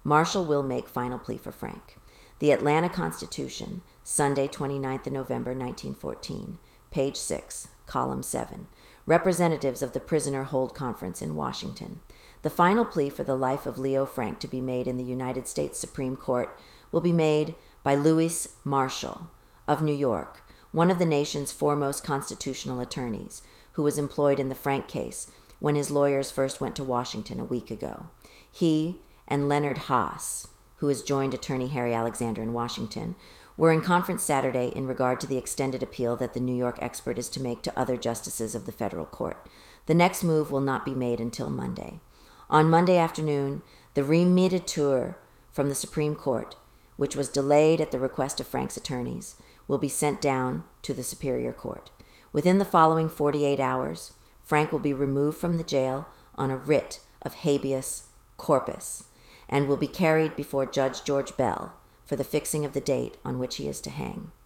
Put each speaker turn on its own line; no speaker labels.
Marshall will make final plea for Frank. The Atlanta Constitution, Sunday, 29th of November, 1914, page 6, column 7. Representatives of the prisoner hold conference in Washington. The final plea for the life of Leo Frank to be made in the United States Supreme Court will be made by Louis Marshall of New York, one of the nation's foremost constitutional attorneys, who was employed in the Frank case when his lawyers first went to Washington a week ago. He and Leonard Haas, who has joined attorney Harry Alexander in Washington, were in conference Saturday in regard to the extended appeal that the New York expert is to make to other justices of the federal court. The next move will not be made until Monday. On Monday afternoon, the remediature from the Supreme Court, which was delayed at the request of Frank's attorneys, will be sent down to the Superior Court. Within the following 48 hours, Frank will be removed from the jail on a writ of habeas corpus and will be carried before Judge George Bell for the fixing of the date on which he is to hang.